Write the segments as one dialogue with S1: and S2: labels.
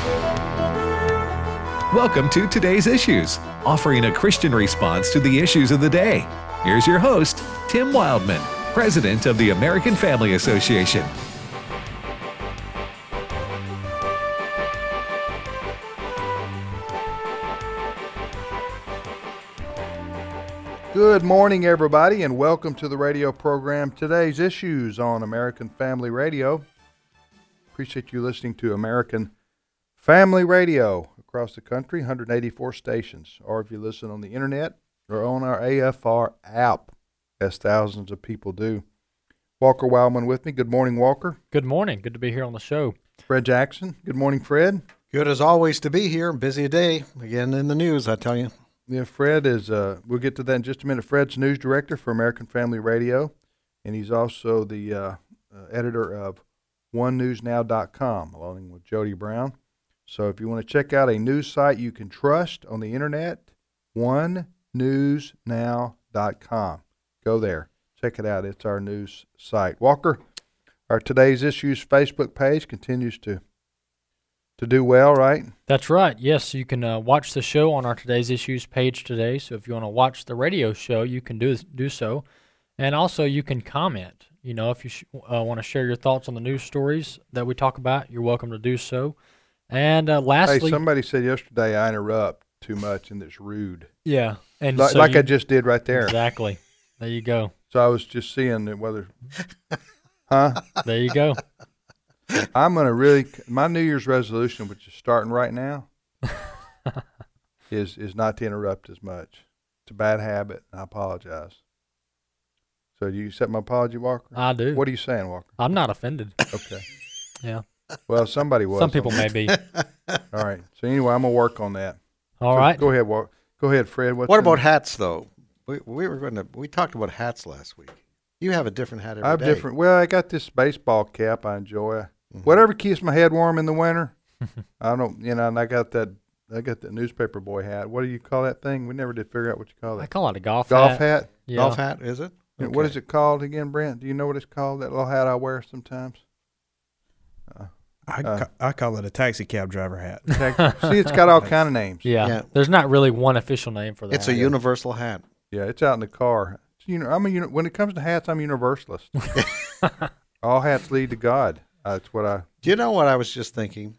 S1: Welcome to Today's Issues, offering a Christian response to the issues of the day. Here's your host, Tim Wildman, President of the American Family Association.
S2: Good morning, everybody, and welcome to the radio program Today's Issues on American Family Radio. Appreciate you listening to American Family Radio across the country, 184 stations, or if you listen on the internet or on our AFR app, as thousands of people do. Walker Wildman with me. Good morning, Walker.
S3: Good morning. Good to be here on the show.
S2: Fred Jackson. Good morning, Fred.
S4: Good as always to be here. Busy day. Again in the news, I tell you.
S2: Yeah, Fred is, we'll get to that in just a minute. Fred's news director for American Family Radio, and he's also the editor of OneNewsNow.com, along with Jody Brown. So if you want to check out a news site you can trust on the internet, OneNewsNow.com. Go there. Check it out. It's our news site. Walker, our Today's Issues Facebook page continues to do well, right?
S3: That's right. Yes, you can watch the show on our Today's Issues page today. So if you want to watch the radio show, you can do so. And also you can comment. You know, if you want to share your thoughts on the news stories that we talk about, you're welcome to do so. And lastly...
S2: Hey, somebody said yesterday I interrupt too much and it's rude.
S3: Yeah. And
S2: like,
S3: so
S2: I just did right there.
S3: Exactly. There you go.
S2: So I was just seeing whether... Huh?
S3: There you go.
S2: I'm going to my New Year's resolution, which is starting right now, is not to interrupt as much. It's a bad habit, and I apologize. So do you accept my apology, Walker?
S3: I do.
S2: What are you saying, Walker?
S3: I'm not offended.
S2: Okay.
S3: Yeah.
S2: Well, somebody was.
S3: Some people may be.
S2: All right. So anyway, I'm going to work on that.
S3: All right.
S2: Go ahead, Walker. Go ahead, Fred.
S4: What about hats, though? We talked about hats last week. You have a different hat every day.
S2: I have different. Well, I got this baseball cap I enjoy. Whatever keeps my head warm in the winter. I don't, and I got that newspaper boy hat. What do you call that thing? We never did figure out what you call it.
S3: I call it a golf
S2: hat.
S3: Yeah.
S4: Golf hat, is it?
S2: Okay. What is it called again, Brent? Do you know what it's called? That little hat I wear sometimes.
S5: I call it a taxi cab driver hat.
S2: See, it's got all kind of names.
S3: Yeah. There's not really one official name for that.
S4: It's a universal hat.
S2: Yeah, it's out in the car. When it comes to hats, I'm universalist. All hats lead to God. That's what I...
S4: Do you know what I was just thinking?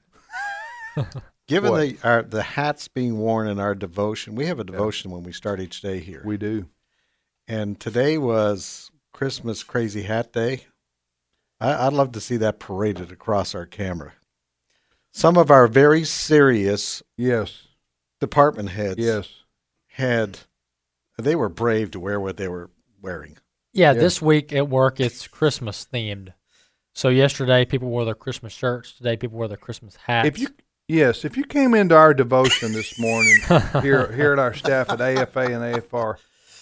S4: Given the hats being worn in our devotion, we have a devotion when we start each day here.
S2: We do.
S4: And today was Christmas Crazy Hat Day. I'd love to see that paraded across our camera. Some of our very serious department heads they were brave to wear what they were wearing.
S3: Yeah, this week at work it's Christmas themed. So yesterday people wore their Christmas shirts. Today people wear their Christmas hats.
S2: If you came into our devotion this morning here at our staff at AFA and AFR,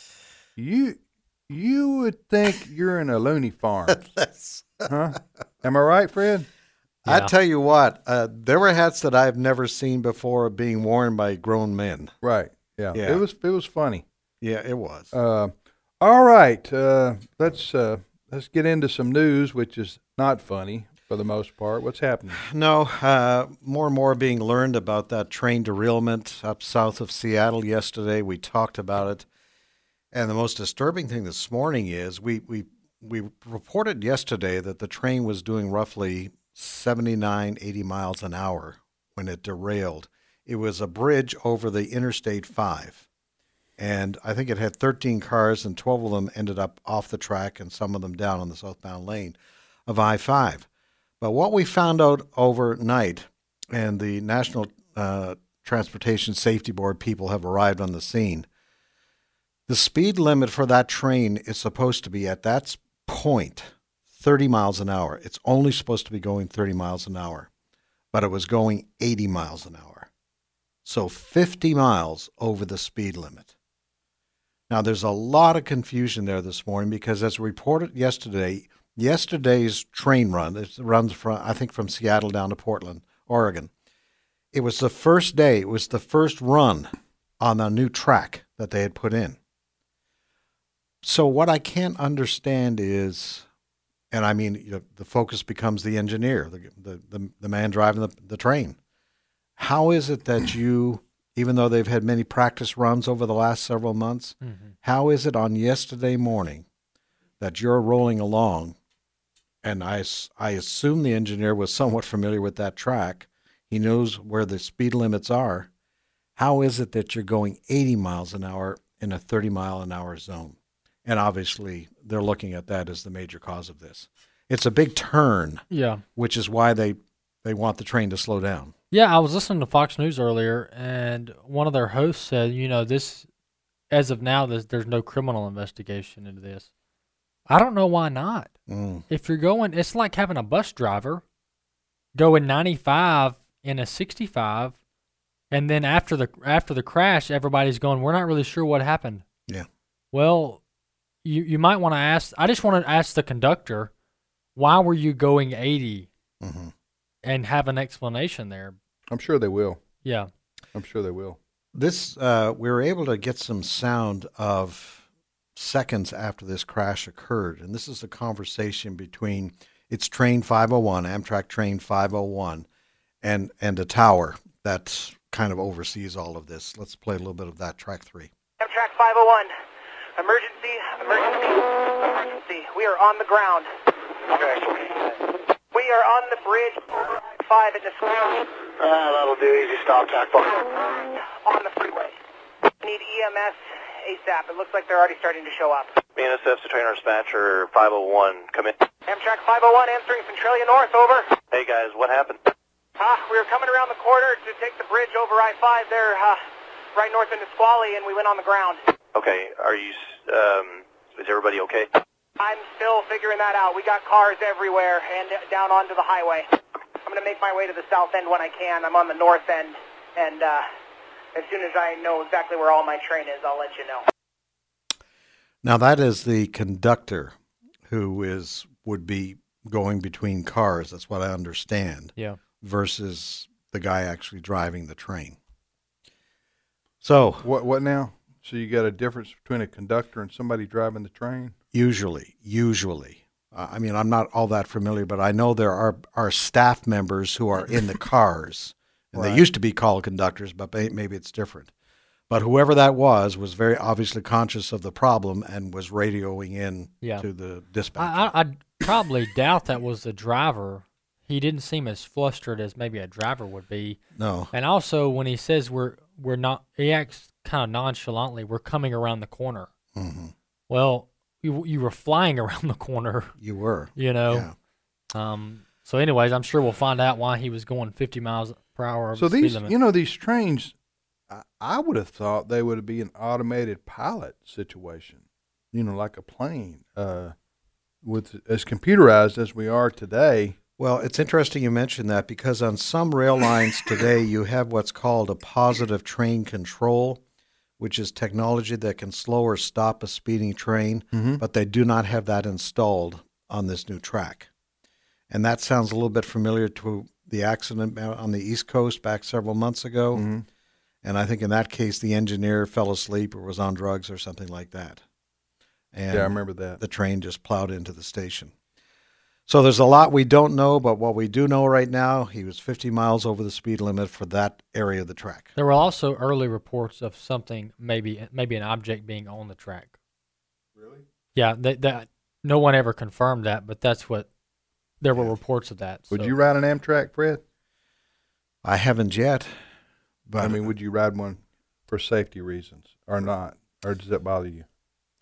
S2: you would think you're in a loony farm. Huh? Am I right, Fred?
S4: Yeah. I tell you what, there were hats that I've never seen before being worn by grown men.
S2: Right. Yeah. It was funny.
S4: Yeah, it was.
S2: All right. Let's get into some news, which is not funny for the most part. What's happening?
S4: No, more and more being learned about that train derailment up south of Seattle yesterday. We talked about it. And the most disturbing thing this morning is we reported yesterday that the train was doing roughly 79, 80 miles an hour when it derailed. It was a bridge over the Interstate 5. And I think it had 13 cars, and 12 of them ended up off the track and some of them down on the southbound lane of I-5. But what we found out overnight, and the National Transportation Safety Board people have arrived on the scene, the speed limit for that train is supposed to be at that point 30 miles an hour. It's only supposed to be going 30 miles an hour, but it was going 80 miles an hour. So 50 miles over the speed limit. Now, there's a lot of confusion there this morning because, as reported yesterday, yesterday's train run, it runs from Seattle down to Portland, Oregon. It was the first day, it was the first run on the new track that they had put in. So what I can't understand is, and I mean, the focus becomes the engineer, the man driving the train. How is it that you, even though they've had many practice runs over the last several months, how is it on yesterday morning that you're rolling along, and I assume the engineer was somewhat familiar with that track, he knows where the speed limits are, how is it that you're going 80 miles an hour in a 30-mile-an-hour zone? And obviously, they're looking at that as the major cause of this. It's a big turn, which is why they want the train to slow down.
S3: Yeah, I was listening to Fox News earlier, and one of their hosts said, this, as of now, there's no criminal investigation into this. I don't know why not. If you're going, it's like having a bus driver going 95 in a 65, and then after the crash, everybody's going, we're not really sure what happened.
S4: Yeah.
S3: Well, you might want to ask. I just want to ask the conductor, why were you going 80, and have an explanation there.
S2: I'm sure they will.
S3: Yeah.
S2: I'm sure they will.
S4: This we were able to get some sound of seconds after this crash occurred, and this is a conversation between it's Train 501, Amtrak Train 501, and a tower that kind of oversees all of this. Let's play a little bit of that, track 3.
S6: Amtrak 501, emergency. We are on the ground. Okay. We are on the bridge 5 at the square.
S7: That'll do. Easy stop, TAC 5.
S6: On the freeway. Need EMS ASAP. It looks like they're already starting to show up.
S7: BNSF to trainer dispatcher 501, come in.
S6: Amtrak 501 answering Centralia North, over.
S7: Hey guys, what happened?
S6: We were coming around the corner to take the bridge over I-5 there, right north into Squally, and we went on the ground.
S7: Okay, is everybody okay?
S6: I'm still figuring that out. We got cars everywhere and down onto the highway. I'm going to make my way to the south end when I can. I'm on the north end, and as soon as I know exactly where all my train is, I'll let you know.
S4: Now that is the conductor who would be going between cars. That's what I understand.
S3: Yeah.
S4: Versus the guy actually driving the train. So
S2: what now? So you got a difference between a conductor and somebody driving the train?
S4: Usually. I mean, I'm not all that familiar, but I know there are staff members who are in the cars, and
S2: Right.
S4: They used to be called conductors, but maybe it's different. But whoever that was very obviously conscious of the problem and was radioing in to the dispatcher.
S3: I probably doubt that was the driver. He didn't seem as flustered as maybe a driver would be.
S4: No.
S3: And also, when he says we're not, he acts kind of nonchalantly. We're coming around the corner.
S4: Mm-hmm.
S3: Well, you were flying around the corner.
S4: You were.
S3: Yeah. So, anyways, I'm sure we'll find out why he was going 50 miles per hour over
S2: So
S3: the speed
S2: these,
S3: limit.
S2: these trains, I would have thought they would be an automated pilot situation, like a plane, with as computerized as we are today.
S4: Well, it's interesting you mentioned that because on some rail lines today you have what's called a positive train control, which is technology that can slow or stop a speeding train, but they do not have that installed on this new track. And that sounds a little bit familiar to the accident on the East Coast back several months ago.
S2: Mm-hmm.
S4: And I think in that case the engineer fell asleep or was on drugs or something like that. And
S2: Yeah, I remember that.
S4: the train just plowed into the station. So there's a lot we don't know, but what we do know right now, he was 50 miles over the speed limit for that area of the track.
S3: There were also early reports of something, maybe an object being on the track.
S2: Really?
S3: Yeah, that no one ever confirmed that, but that's what there were reports of that.
S2: Would
S3: so.
S2: you ride an Amtrak, Fred?
S4: I haven't yet, but
S2: I mean, would you ride one for safety reasons or not? Or does that bother you?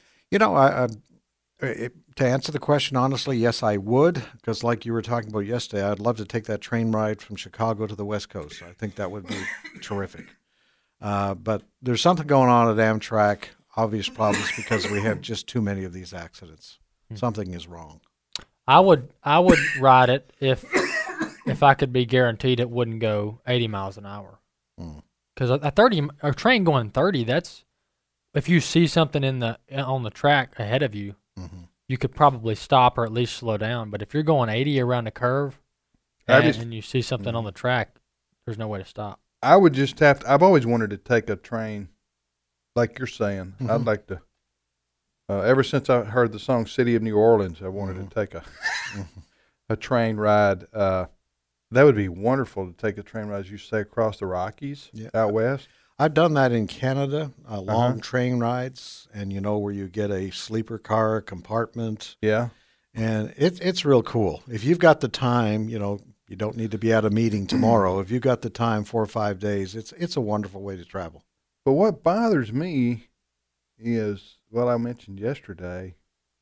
S4: To answer the question honestly, yes, I would, because like you were talking about yesterday, I'd love to take that train ride from Chicago to the West Coast. I think that would be terrific. But there's something going on at Amtrak, obvious problems because we have just too many of these accidents. Something is wrong.
S3: I would ride it if I could be guaranteed it wouldn't go 80 miles an hour. Because a train going 30, that's if you see something on the track ahead of you, you could probably stop or at least slow down. But if you're going 80 around a curve and you see something on the track, there's no way to stop.
S2: I would just have to. I've always wanted to take a train, like you're saying. I'd like to. Ever since I heard the song "City of New Orleans," I wanted to take a train ride That would be wonderful to take a train ride, as you say, across the Rockies out west.
S4: I've done that in Canada, long train rides, and where you get a sleeper car compartment.
S2: Yeah.
S4: And it's real cool. If you've got the time, you don't need to be at a meeting tomorrow. If you've got the time, 4 or 5 days, it's a wonderful way to travel.
S2: But what bothers me is what I mentioned yesterday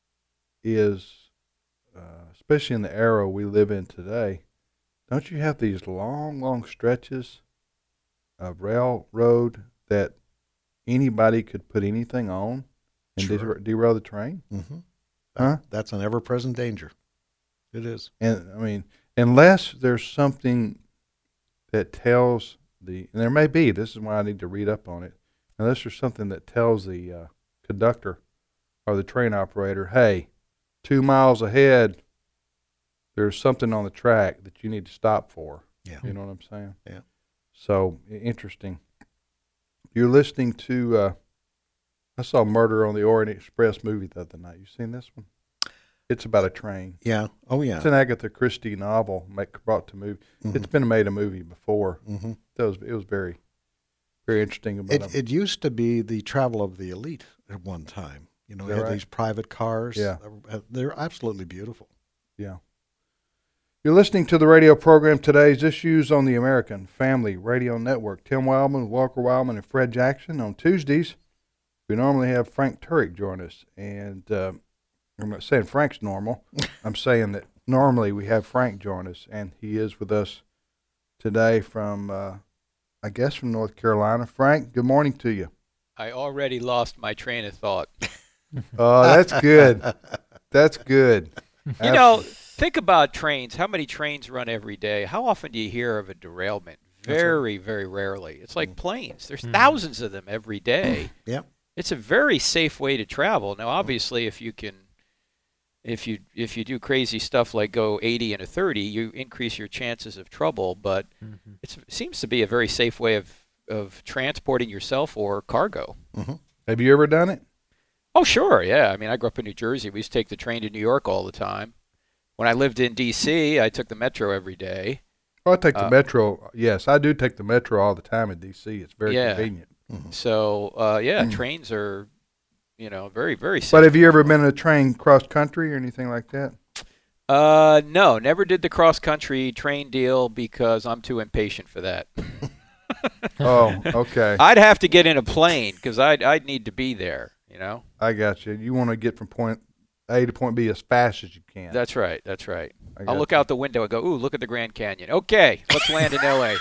S2: is, especially in the era we live in today, don't you have these long, long stretches of railroad that anybody could put anything on and derail the train?
S4: Mm-hmm. That's an ever-present danger. It is.
S2: And, I mean, unless there's something that tells and there may be, this is why I need to read up on it, unless there's something that tells the conductor or the train operator, hey, 2 miles ahead, there's something on the track that you need to stop for.
S4: Yeah.
S2: You know what I'm saying?
S4: Yeah.
S2: So, interesting. You're listening to, I saw Murder on the Orient Express movie the other night. You seen this one? It's about a train.
S4: Yeah. Oh, yeah.
S2: It's an Agatha Christie novel brought to movie. Mm-hmm. It's been made a movie before.
S4: Mm-hmm.
S2: It was very, very interesting.
S4: It used to be the travel of the elite at one time. You had these private cars.
S2: Yeah.
S4: They're absolutely beautiful.
S2: Yeah. You're listening to the radio program Today's Issues on the American Family Radio Network. Tim Wildman, Walker Wildman, and Fred Jackson. On Tuesdays, we normally have Frank Turek join us. And I'm not saying Frank's normal. I'm saying that normally we have Frank join us, and he is with us today from, I guess, from North Carolina. Frank, good morning to you.
S8: I already lost my train of thought.
S2: Oh, that's good. That's good.
S8: Think about trains. How many trains run every day? How often do you hear of a derailment? Very, very rarely. It's like planes. There's thousands of them every day.
S4: Yep.
S8: It's a very safe way to travel. Now, obviously, if you do crazy stuff like go 80 and a 30, you increase your chances of trouble. But it seems to be a very safe way of transporting yourself or cargo.
S2: Mm-hmm. Have you ever done it?
S8: Oh, sure. Yeah. I mean, I grew up in New Jersey. We used to take the train to New York all the time. When I lived in D.C., I took the metro every day.
S2: Oh, I take the metro. Yes, I do take the metro all the time in D.C. It's very convenient.
S8: Mm-hmm. So, trains are, very, very safe.
S2: But have you ever been in a train cross-country or anything like that?
S8: No, never did the cross-country train deal because I'm too impatient for that.
S2: Oh, okay.
S8: I'd have to get in a plane because I'd need to be there,
S2: I got you. You want to get from point A to point B as fast as you can.
S8: That's right. I'll look out the window and go, ooh, look at the Grand Canyon. Okay, let's land in L.A.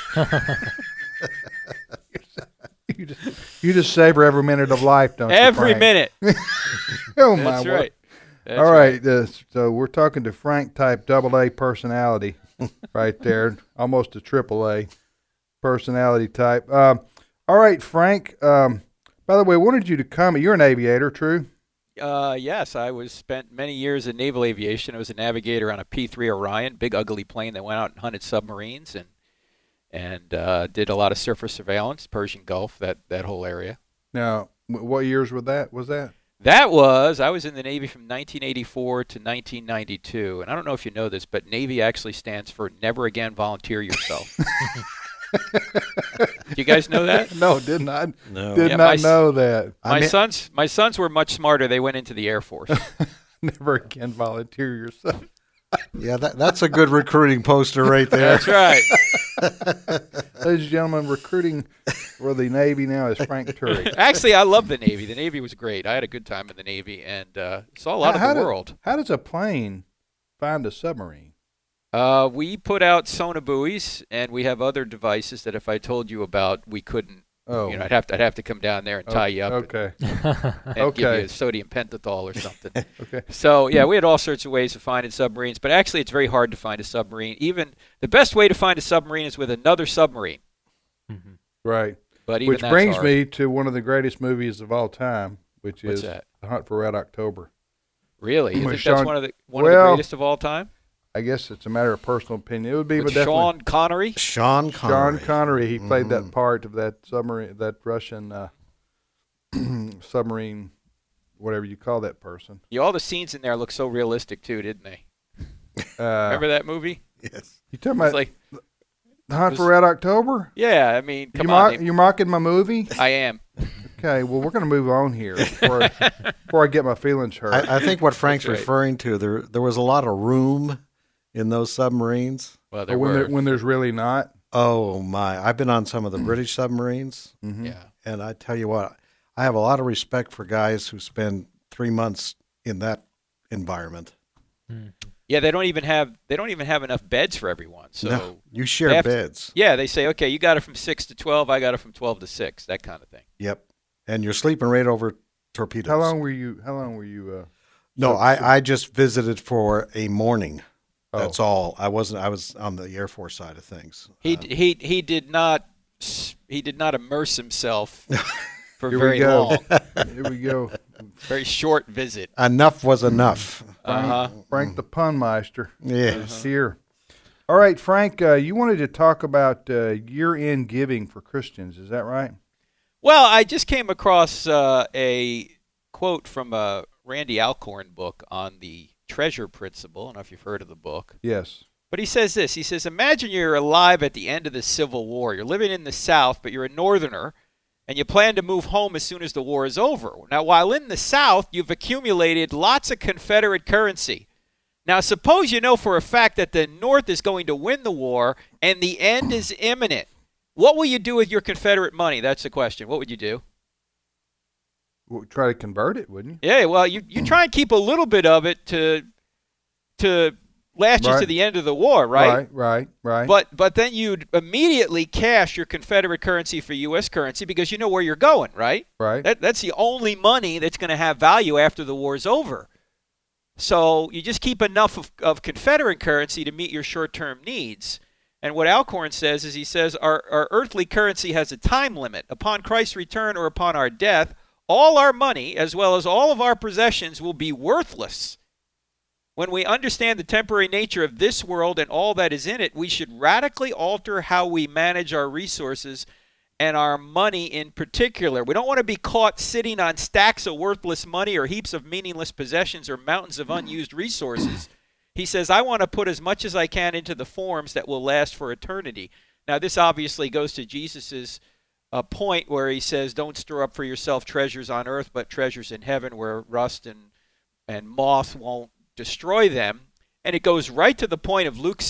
S2: You just savor every minute of life, don't you,
S8: Every
S2: Frank?
S8: minute.
S2: Oh, my
S8: That's
S2: word.
S8: right. That's
S2: all right. So we're talking to Frank type AA personality right there, almost a AAA personality type. All right, Frank. By the way, I wanted you to come. You're an aviator, true?
S8: Yes, I spent many years in naval aviation. I was a navigator on a P-3 Orion, big ugly plane that went out and hunted submarines, and did a lot of surface surveillance, Persian Gulf, that whole area.
S2: Now, what years was that?
S8: I was in the Navy from 1984 to 1992, and I don't know if you know this, but Navy actually stands for Never Again Volunteer Yourself. Do you guys know that?
S2: No, did not.
S4: No.
S2: Did not know that.
S8: My sons were much smarter. They went into the Air Force.
S2: Never again volunteer yourself.
S4: Yeah, that's a good recruiting poster right there.
S8: That's right.
S2: Ladies and gentlemen, recruiting for the Navy now is Frank Turek.
S8: Actually, I love the Navy. The Navy was great. I had a good time in the Navy and saw a lot of the world.
S2: How does a plane find a submarine?
S8: We put out sonar buoys, and we have other devices that if I told you about, we couldn't.
S2: Oh,
S8: I'd have to come down there and tie you up.
S2: Okay.
S8: And give you a sodium pentothal or something.
S2: Okay.
S8: So yeah, we had all sorts of ways of finding submarines, but actually, it's very hard to find a submarine. Even the best way to find a submarine is with another submarine.
S2: Mm-hmm. Right.
S8: But even
S2: which
S8: that's
S2: brings
S8: hard.
S2: me to one of the greatest movies of all time, which
S8: What's
S2: is
S8: that?
S2: The Hunt for Red October.
S8: Really? You
S2: With
S8: think that's
S2: Sean-
S8: one of the greatest of all time?
S2: I guess it's a matter of personal opinion. It would be
S8: With
S2: definitely
S8: Sean Connery?
S4: Sean Connery.
S2: Sean Connery. He played that part of that submarine, that Russian submarine, whatever you call that person.
S8: Yeah, all the scenes in there look so realistic too, didn't they? Remember that movie?
S4: Yes.
S2: You talking
S8: It's
S2: about
S8: like,
S2: The Hunt for Red October?
S8: yeah, I mean, come on.
S2: You're mocking my movie?
S8: I am.
S2: Okay, well, we're going to move on here before I get my feelings hurt.
S4: I think what Frank's
S8: That's right.
S4: referring to, there was a lot of room in those submarines.
S8: Well,
S2: Or
S8: there
S2: when,
S8: were.
S2: when there's really not.
S4: Oh, my. I've been on some of the British submarines,
S2: Mhm.
S8: Yeah.
S4: and I tell you what, I have a lot of respect for guys who spend 3 months in that environment.
S8: Yeah, they don't even have enough beds for everyone. So
S4: No, you
S8: they
S4: share
S8: have to-
S4: beds.
S8: yeah, they say, okay, you got it from 6 to 12. I got it from 12 to 6. That kind of thing.
S4: Yep. And you're sleeping right over torpedoes.
S2: How long were you?
S4: No, I just visited for a morning.
S2: Oh.
S4: That's all. I was on the Air Force side of things.
S8: He did not immerse himself for
S2: Here we
S8: very
S2: go.
S8: long.
S2: Here we go.
S8: Very short visit.
S4: Enough was enough.
S2: Frank the Pun Meister
S4: Yeah.
S2: is here. All right, Frank, you wanted to talk about year-end giving for Christians. Is that right?
S8: Well, I just came across a quote from a Randy Alcorn book on the treasure principle. I don't know if you've heard of the book.
S2: Yes.
S8: But he says this. He says, imagine you're alive at the end of the Civil War. You're living in the South, but you're a Northerner, and you plan to move home as soon as the war is over. Now, while in the South, you've accumulated lots of Confederate currency. Now, suppose you know for a fact that the North is going to win the war, and the end is imminent. What will you do with your Confederate money? That's the question. What would you do?
S2: Well, try to convert it, wouldn't you?
S8: Yeah, well, you try and keep a little bit of it to last you
S2: Right.
S8: to the end of the war, right?
S2: Right.
S8: But then you'd immediately cash your Confederate currency for U.S. currency because you know where you're going, right?
S2: Right.
S8: That's the only money that's going to have value after the war's over. So you just keep enough of Confederate currency to meet your short-term needs. And what Alcorn says is he says our earthly currency has a time limit. Upon Christ's return or upon our death, all our money, as well as all of our possessions, will be worthless. When we understand the temporary nature of this world and all that is in it, we should radically alter how we manage our resources and our money in particular. We don't want to be caught sitting on stacks of worthless money or heaps of meaningless possessions or mountains of unused resources. He says, I want to put as much as I can into the forms that will last for eternity. Now, this obviously goes to Jesus's point where he says, don't store up for yourself treasures on earth, but treasures in heaven where rust and moth won't destroy them. And it goes right to the point of Luke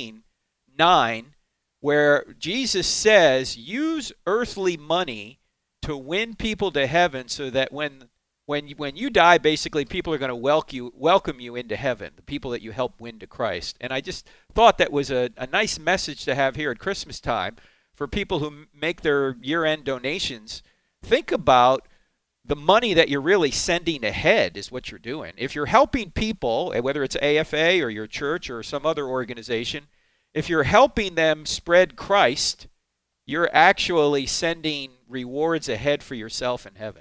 S8: 16:9, where Jesus says, use earthly money to win people to heaven so that when you die, basically, people are going to welcome you into heaven, the people that you help win to Christ. And I just thought that was a nice message to have here at Christmas time for people who make their year-end donations. Think about the money that you're really sending ahead is what you're doing. If you're helping people, whether it's AFA or your church or some other organization, if you're helping them spread Christ, you're actually sending rewards ahead for yourself in heaven.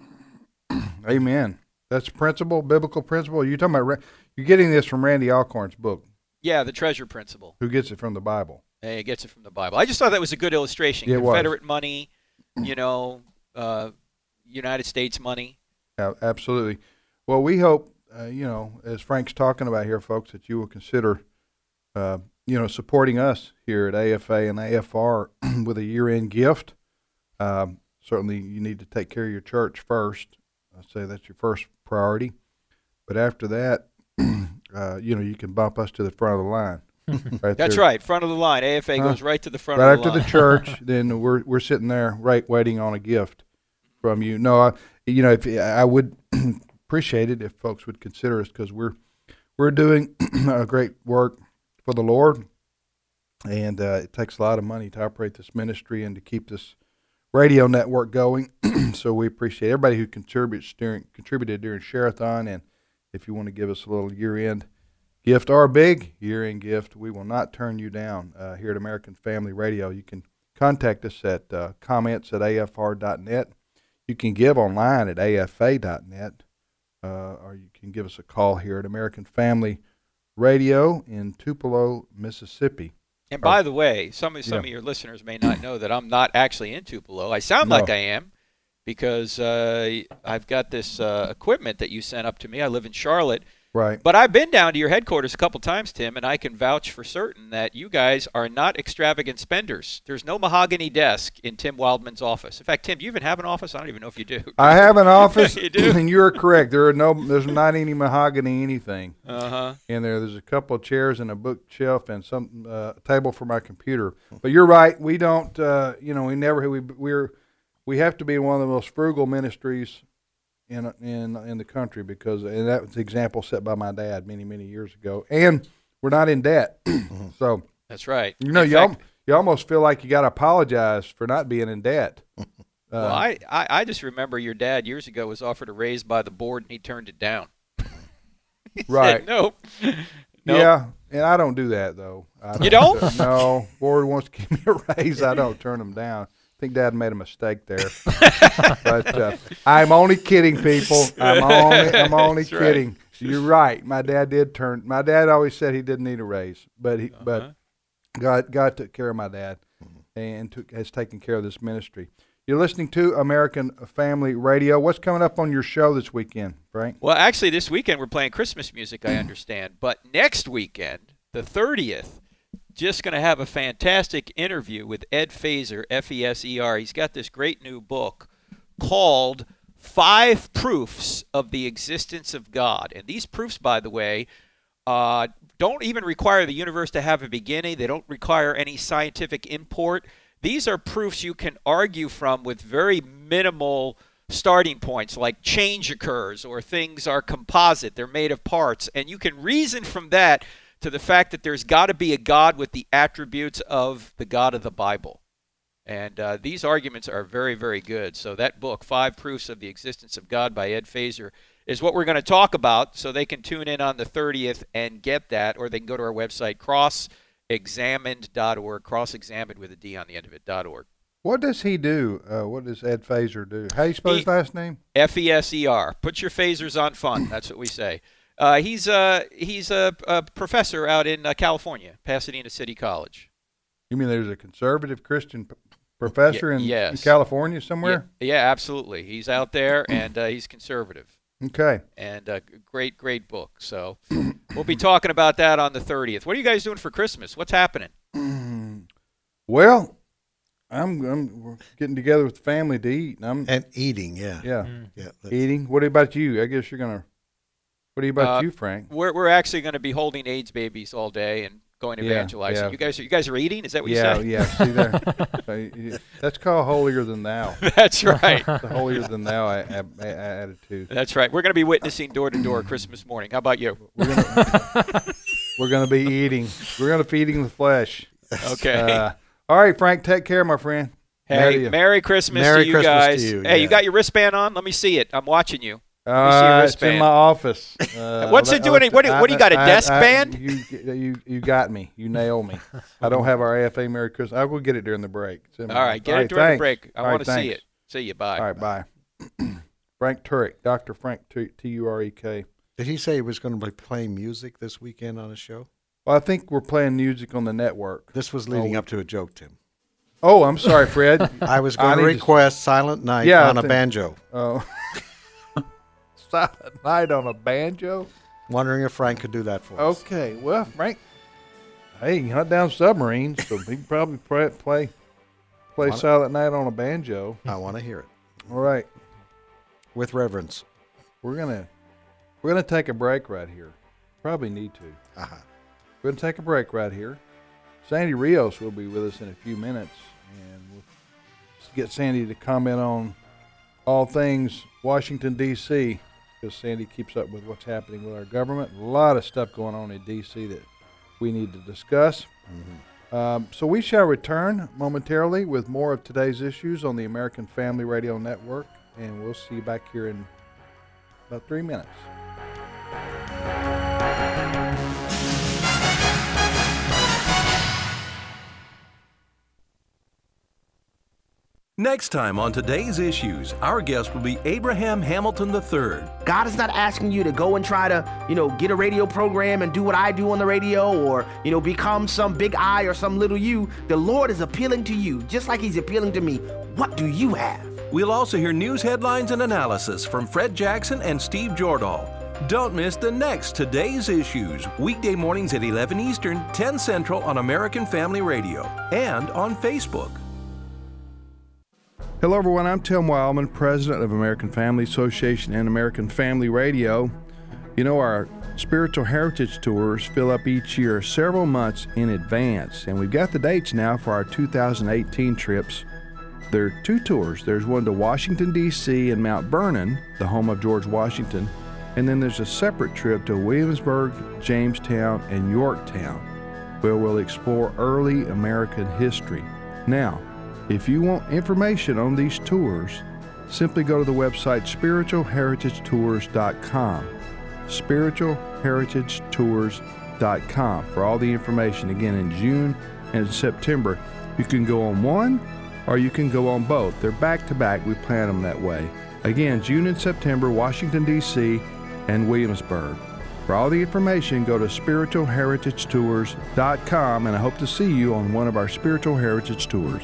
S2: Amen. That's biblical principle. You're talking about. You're getting this from Randy Alcorn's book.
S8: Yeah, the treasure principle.
S2: Who gets it from the Bible?
S8: He gets it from the Bible. I just thought that was a good illustration.
S2: Yeah, it was.
S8: Confederate money, United States money.
S2: Absolutely. Well, we hope, as Frank's talking about here, folks, that you will consider, supporting us here at AFA and AFR with a year-end gift. Certainly, you need to take care of your church first. I'd say that's your first priority. But after that, you can bump us to the front of the line. Right
S8: That's
S2: there.
S8: right, front of the line. AFA goes right to the front
S2: Right
S8: of the
S2: after
S8: line.
S2: the church, then we're sitting there waiting on a gift from you. No, I would appreciate it if folks would consider us because we're doing a great work for the Lord, and it takes a lot of money to operate this ministry and to keep this radio network going. So we appreciate everybody who contributed during Share-a-thon, and if you want to give us a little year-end gift or a big year-end gift, we will not turn you down here at American Family Radio. You can contact us at comments@afr.net. You can give online at afa.net, or you can give us a call here at American Family Radio in Tupelo, Mississippi.
S8: And by the way, some of your listeners may not know that I'm not actually in Tupelo. I sound like I am because I've got this equipment that you sent up to me. I live in Charlotte.
S2: Right.
S8: But I've been down to your headquarters a couple times, Tim, and I can vouch for certain that you guys are not extravagant spenders. There's no mahogany desk in Tim Wildman's office. In fact, Tim, do you even have an office? I don't even know if you do.
S2: I have an office,
S8: You do?
S2: and you're correct. There's not any mahogany anything in there. There's a couple of chairs and a bookshelf and some table for my computer. But you're right. We don't. We have to be one of the most frugal ministries in the country and that was the example set by my dad many years ago. And we're not in debt, so
S8: that's right.
S2: You almost feel like you got to apologize for not being in debt.
S8: Well, I just remember your dad years ago was offered a raise by the board and he turned it down.
S2: Right?
S8: Said, nope.
S2: Yeah, and I don't do that though.
S8: You don't?
S2: No, board wants to give me a raise. I don't turn them down. I think Dad made a mistake there, but I'm only kidding, people. I'm only kidding.
S8: Right.
S2: You're right. My dad always said he didn't need a raise, but God took care of my dad and has taken care of this ministry. You're listening to American Family Radio. What's coming up on your show this weekend, Frank?
S8: Well, actually, this weekend we're playing Christmas music, I understand. But next weekend, the 30th, just going to have a fantastic interview with Ed Feser, F-E-S-E-R. He's got this great new book called 5 Proofs of the Existence of God. And these proofs, by the way, don't even require the universe to have a beginning. They don't require any scientific import. These are proofs you can argue from with very minimal starting points, like change occurs or things are composite. They're made of parts. And you can reason from that to the fact that there's got to be a God with the attributes of the God of the Bible. And these arguments are very, very good. So that book, 5 Proofs of the Existence of God by Ed Feser, is what we're going to talk about. So they can tune in on the 30th and get that, or they can go to our website, crossexamined.org, cross-examined with a D on the end of it.org.
S2: What does he do? What does Ed Feser do? How do you spell his last name?
S8: F-E-S-E-R. Put your phasers on fun. That's what we say. He's a professor out in California, Pasadena City College.
S2: You mean there's a conservative Christian professor in California somewhere?
S8: Yeah, absolutely. He's out there, and he's conservative.
S2: Okay.
S8: And great book. So we'll be talking about that on the 30th. What are you guys doing for Christmas? What's happening?
S2: Well, we're getting together with the family to eat.
S4: And eating, yeah.
S2: Yeah. Eating. What about you? I guess you're going to... What about you, Frank?
S8: We're actually going to be holding AIDS babies all day and going evangelizing.
S2: Yeah.
S8: You guys are eating? Is that what you said?
S2: Yeah. See there. That's called holier than thou.
S8: That's right.
S2: The holier than thou attitude.
S8: That's right. We're going to be witnessing door to door Christmas morning. How about you?
S2: We're going to be eating. We're going to be feeding the flesh.
S8: Okay.
S2: All right, Frank. Take care, my friend.
S8: Hey, Merry Christmas to you guys. Hey, you got your wristband on? Let me see it. I'm watching you.
S2: It's in my office.
S8: What's it doing? What do you got, a desk band?
S2: You got me. You nailed me. I don't have our AFA Merry Christmas. I will get it during the break.
S8: All right, get it during the break. I want to see it. See you. Bye.
S2: All right, bye. Frank Turek, Dr. Frank Turek.
S4: Did he say he was going to be playing music this weekend on his show?
S2: Well, I think we're playing music on the network.
S4: This was leading up to a joke, Tim.
S2: Oh, I'm sorry, Fred.
S4: I was going to request Silent Night on a banjo.
S2: Oh. Silent Night on a banjo?
S4: Wondering if Frank could do that for us.
S2: Okay. Well, Frank, hey, he hunt down submarines, so he can probably play Silent Night on a banjo.
S4: I want to hear it.
S2: All right.
S4: With reverence.
S2: We're gonna take a break right here. Probably need to.
S4: Uh-huh.
S2: We're gonna take a break right here. Sandy Rios will be with us in a few minutes, and we'll get Sandy to comment on all things Washington, D.C., because Sandy keeps up with what's happening with our government. A lot of stuff going on in D.C. that we need to discuss. Mm-hmm. So we shall return momentarily with more of today's issues on the American Family Radio Network, and we'll see you back here in about 3 minutes.
S9: Next time on Today's Issues, our guest will be Abraham Hamilton III.
S10: God is not asking you to go and try to, get a radio program and do what I do on the radio or, become some big I or some little you. The Lord is appealing to you, just like he's appealing to me. What do you have?
S9: We'll also hear news headlines and analysis from Fred Jackson and Steve Jordahl. Don't miss the next Today's Issues, weekday mornings at 11 Eastern, 10 Central on American Family Radio and on Facebook.
S2: Hello, everyone. I'm Tim Wildman, president of American Family Association and American Family Radio. You know, our spiritual heritage tours fill up each year several months in advance, and we've got the dates now for our 2018 trips. There are 2 tours. There's one to Washington, D.C. and Mount Vernon, the home of George Washington, and then there's a separate trip to Williamsburg, Jamestown, and Yorktown, where we'll explore early American history. Now, if you want information on these tours, simply go to the website spiritualheritagetours.com. spiritualheritagetours.com for all the information. Again, in June and September, you can go on one or you can go on both. They're back to back. We plan them that way. Again, June and September, Washington, D.C. and Williamsburg. For all the information, go to spiritualheritagetours.com, and I hope to see you on one of our Spiritual Heritage Tours.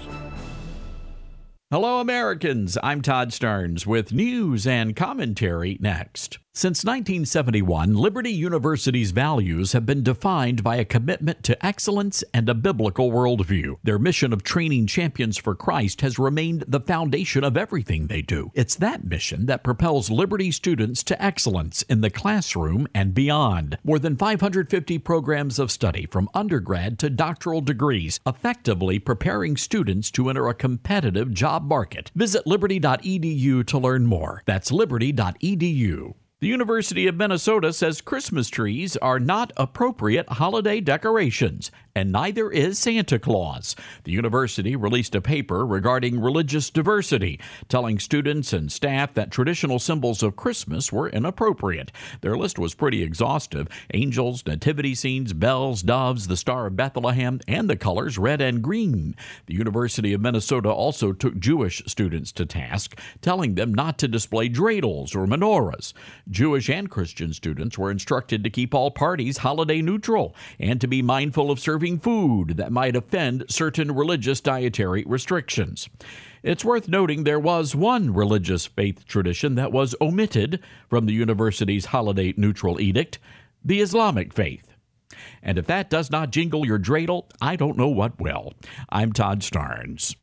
S11: Hello, Americans. I'm Todd Stearns with news and commentary next. Since 1971, Liberty University's values have been defined by a commitment to excellence and a biblical worldview. Their mission of training champions for Christ has remained the foundation of everything they do. It's that mission that propels Liberty students to excellence in the classroom and beyond. More than 550 programs of study from undergrad to doctoral degrees, effectively preparing students to enter a competitive job market. Visit liberty.edu to learn more. That's liberty.edu. The University of Minnesota says Christmas trees are not appropriate holiday decorations, and neither is Santa Claus. The university released a paper regarding religious diversity, telling students and staff that traditional symbols of Christmas were inappropriate. Their list was pretty exhaustive: angels, nativity scenes, bells, doves, the Star of Bethlehem, and the colors red and green. The University of Minnesota also took Jewish students to task, telling them not to display dreidels or menorahs. Jewish and Christian students were instructed to keep all parties holiday neutral and to be mindful of serving food that might offend certain religious dietary restrictions. It's worth noting there was one religious faith tradition that was omitted from the university's holiday neutral edict: the Islamic faith. And if that does not jingle your dreidel, I don't know what will. I'm Todd Stearns.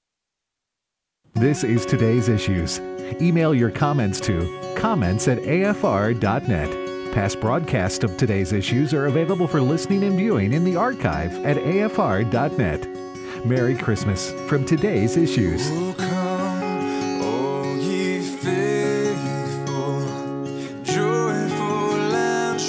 S1: This is Today's Issues. Email your comments to comments@afr.net. Past broadcasts of Today's Issues are available for listening and viewing in the archive at afr.net. Merry Christmas from Today's Issues.
S12: Oh, come, all ye faithful, joyful and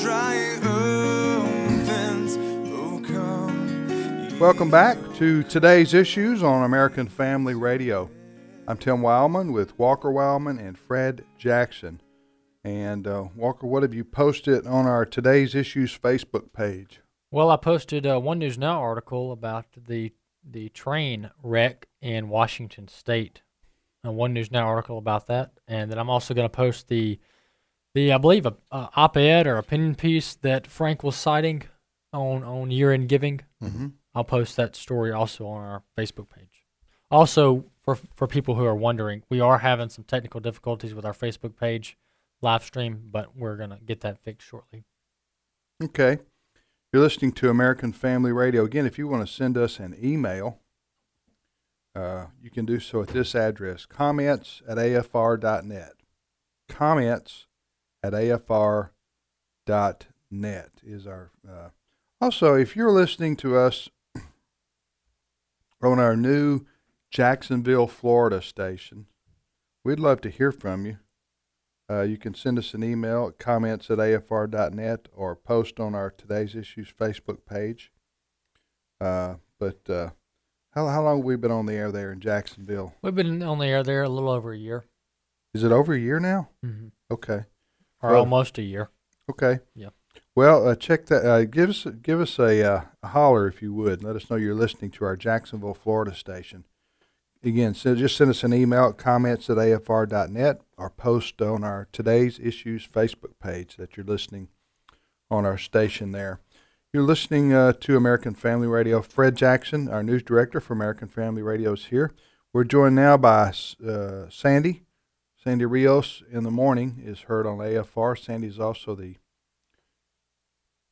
S12: triumphant. Oh, come.
S2: Welcome back to Today's Issues on American Family Radio. I'm Tim Wildman with Walker Wildman and Fred Jackson. And Walker, what have you posted on our Today's Issues Facebook page?
S3: Well, I posted a One News Now article about the train wreck in Washington State. A One News Now article about that. And then I'm also going to post the I believe, a op-ed or opinion piece that Frank was citing on year-end giving.
S2: Mm-hmm.
S3: I'll post that story also on our Facebook page. Also, for people who are wondering, we are having some technical difficulties with our Facebook page live stream, but we're going to get that fixed shortly.
S2: Okay. You're listening to American Family Radio. Again, if you want to send us an email, you can do so at this address, comments@afr.net. Comments@afr.net is our... Also, if you're listening to us on our new Jacksonville, Florida station, we'd love to hear from you. You can send us an email at comments@afr.net or post on our Today's Issues Facebook page. How long have we been on the air there in Jacksonville?
S3: We've been on the air there a little over a year.
S2: Is it over a year now?
S3: Mm-hmm.
S2: Okay.
S3: Or almost a year.
S2: Okay.
S3: Yeah.
S2: Well, check that. Give us a holler if you would. Let us know you're listening to our Jacksonville, Florida station. Again, so just send us an email at comments@afr.net or post on our Today's Issues Facebook page that you're listening on our station there. You're listening to American Family Radio. Fred Jackson, our news director for American Family Radio, is here. We're joined now by Sandy. Sandy Rios in the morning is heard on AFR. Sandy is also the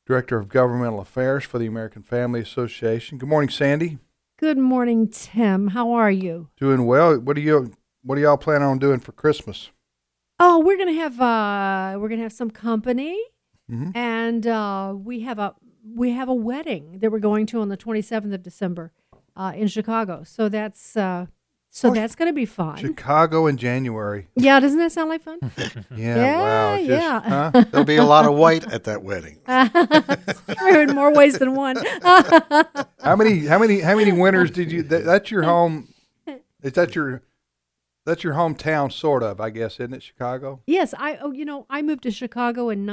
S2: Director of Governmental Affairs for the American Family Association. Good morning, Sandy.
S13: Good morning, Tim. How are you?
S2: Doing well. What are y'all planning on doing for Christmas?
S13: Oh, we're gonna have some company, and we have a wedding that we're going to on the 27th of December in Chicago. So that's that's gonna be fun.
S2: Chicago in January.
S13: Yeah, doesn't that sound like fun?
S2: Wow.
S13: Yeah.
S4: There'll be a lot of white at that wedding.
S13: In more ways than one.
S2: How many winters did you? That's your home. That's your hometown, sort of, I guess, isn't it, Chicago?
S13: Yes, I moved to Chicago in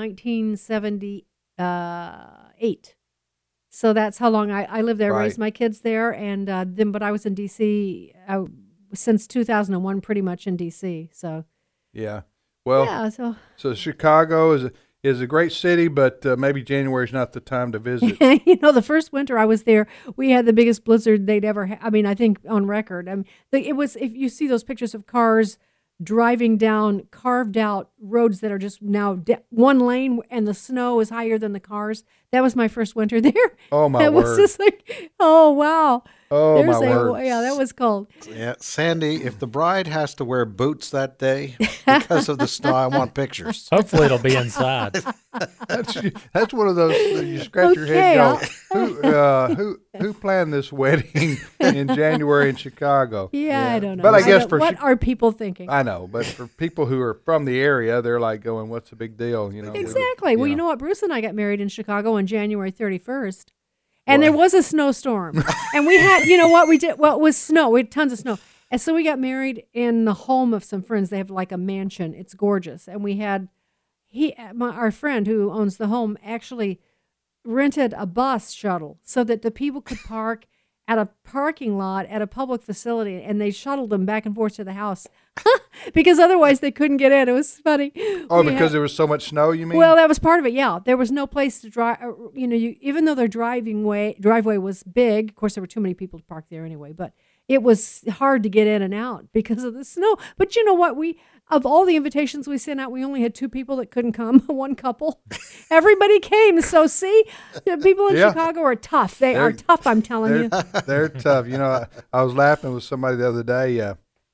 S13: 1978. So that's how long I lived there, raised my kids there, and but I was in D.C. Since 2001, pretty much in D.C. So
S2: yeah, well,
S13: yeah,
S2: so Chicago is a great city, but maybe January is not the time to visit.
S13: The first winter I was there, we had the biggest blizzard they'd ever had. I mean, I think on record. It was, if you see those pictures of cars driving down carved out roads that are just now one lane, and the snow is higher than the cars. That was my first winter there.
S2: Oh my word!
S13: It was just like, oh wow.
S2: Oh my word!
S13: Yeah, that was cold.
S4: Yeah, Sandy, if the bride has to wear boots that day because of the snow, I want pictures.
S3: Hopefully it'll be inside.
S2: That's one of those you scratch your head and go, who planned this wedding in January in Chicago?
S13: Yeah, I don't know.
S2: But I guess
S13: what are people thinking?
S2: I know, but for people who are from the area, they're like going, "What's the big deal?"
S13: Exactly. Well, you know what? Bruce and I got married in Chicago on January 31st. And there was a snowstorm. And we had, what we did? Well, it was snow. We had tons of snow. And so we got married in the home of some friends. They have like a mansion. It's gorgeous. And we had, our friend who owns the home actually rented a bus shuttle so that the people could park at a parking lot at a public facility, and they shuttled them back and forth to the house because otherwise they couldn't get in. It was funny.
S2: Oh, because there was so much snow, you mean?
S13: Well, that was part of it, yeah. There was no place to drive. Even though their driveway was big, of course, there were too many people to park there anyway, but it was hard to get in and out because of the snow. But you know what? Of all the invitations we sent out, we only had 2 people that couldn't come, one couple. Everybody came. So, see, the people in Chicago are tough. They are tough, I'm telling you.
S2: They're tough. I was laughing with somebody the other day.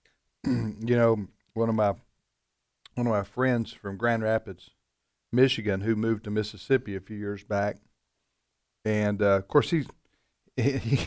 S2: One of my friends from Grand Rapids, Michigan, who moved to Mississippi a few years back. And, of course, the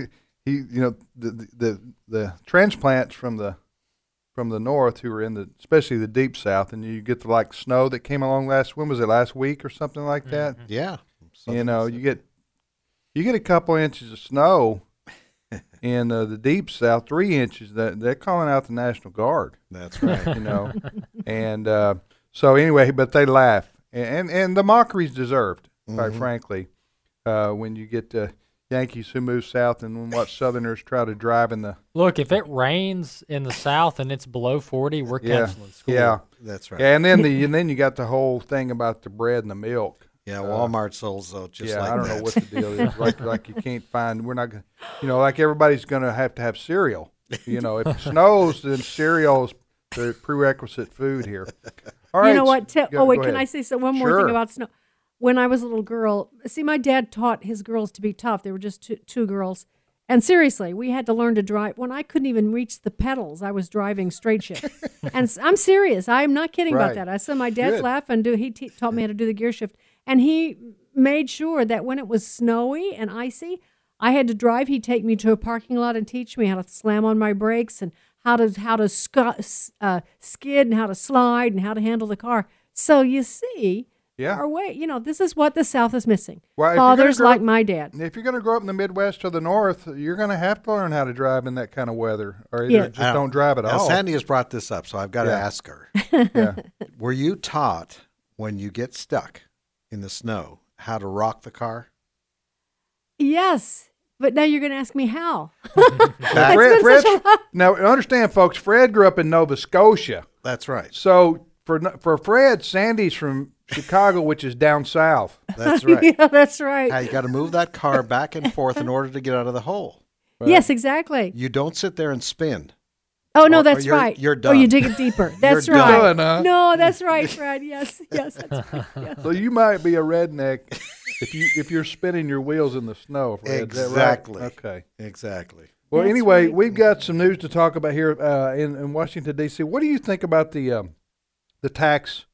S2: transplants from the north who are especially the deep south, and you get the snow that came along last week or something like that?
S4: Yeah.
S2: You get a couple inches of snow in the deep south, 3 inches, they're calling out the National Guard.
S4: That's right.
S2: And so anyway, but they laugh, and the mockery's deserved, quite frankly, when you get Yankees who move south and watch Southerners try to drive in the...
S3: Look, if it rains in the south and it's below 40, we're canceling school.
S2: Yeah,
S4: that's right.
S2: Yeah, and then you got the whole thing about the bread and the milk.
S4: Yeah, Walmart sells just like that.
S2: I don't know what the deal is. Like you can't find... We're not going to... like everybody's going to have cereal. If it snows, then cereal is the prerequisite food here. All right.
S13: You know what?
S2: Go
S13: can
S2: ahead.
S13: I say one more thing about snow? When I was a little girl, my dad taught his girls to be tough. There were just two girls. And seriously, we had to learn to drive. When I couldn't even reach the pedals, I was driving straight shift. And I'm serious. I'm not kidding about that. I said my dad's laughing. He taught me how to do the gear shift. And he made sure that when it was snowy and icy, I had to drive. He'd take me to a parking lot and teach me how to slam on my brakes and how to skid and how to slide and how to handle the car. So you see...
S2: Yeah.
S13: Our way, this is what the South is missing.
S2: Well,
S13: fathers like my dad.
S2: If you're going to grow up in the Midwest or the North, you're going to have to learn how to drive in that kind of weather, or either just don't drive at all.
S4: Sandy has brought this up, so I've got to ask her. Were you taught when you get stuck in the snow how to rock the car?
S13: Yes, but now you're going to ask me how.
S2: Now, understand, folks, Fred grew up in Nova Scotia.
S4: That's right.
S2: So for Fred, Sandy's from Chicago, which is down south.
S4: That's right.
S13: Yeah, that's right.
S4: You got to move that car back and forth in order to get out of the hole.
S13: Right? Yes, exactly.
S4: You don't sit there and spin.
S13: Oh no,
S4: Or
S13: that's
S4: you're-
S13: right.
S4: you're
S13: Oh, you
S4: done.
S13: dig it deeper. That's
S4: You're
S13: right.
S2: done, huh?
S13: No, that's right, Fred. Yes, yes, that's right. Yes.
S2: So you might be a redneck if you're spinning your wheels in the snow, Fred. Is that right?
S4: Exactly.
S2: Okay.
S4: Exactly.
S2: Well,
S13: That's
S2: anyway,
S13: right.
S2: we've got some news to talk about here in Washington D.C. What do you think about the tax?